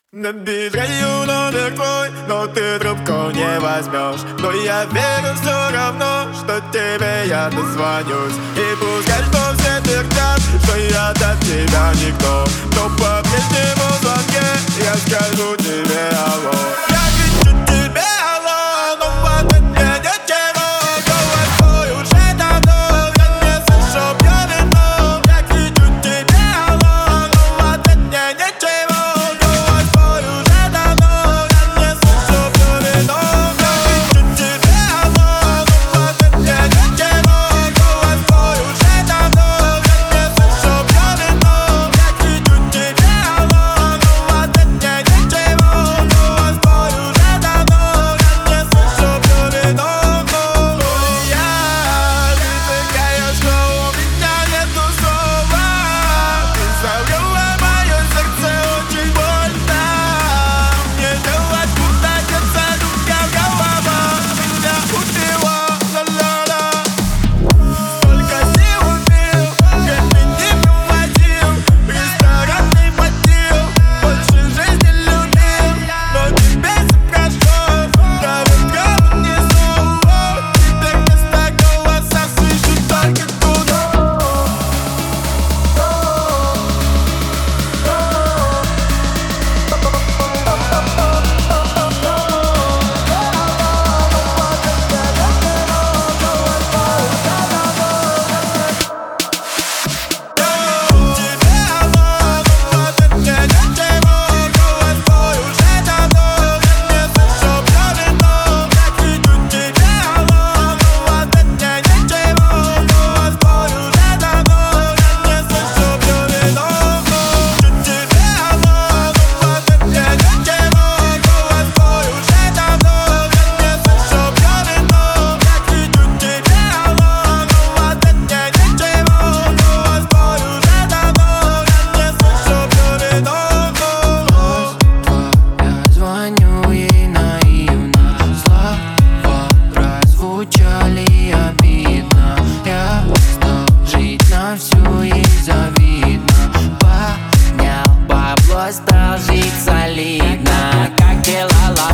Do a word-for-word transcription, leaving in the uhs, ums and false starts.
Набираю номер твой, но ты трубку не возьмешь. Но я верю все равно, что тебе я дозвонюсь. И пускай что все твердят, что я от тебя никто, но по прежнему звонке я скажу тебе алло. Я кричу тебе алло, но в ответ мне ничего. Голос твой уже давно, я не слышу, пью вино. Я кричу тебе алло, но в ответ мне ничего. Обидно, я стал жить на всю, ей завидно. Поднял бабло, стал жить солидно. Как дела,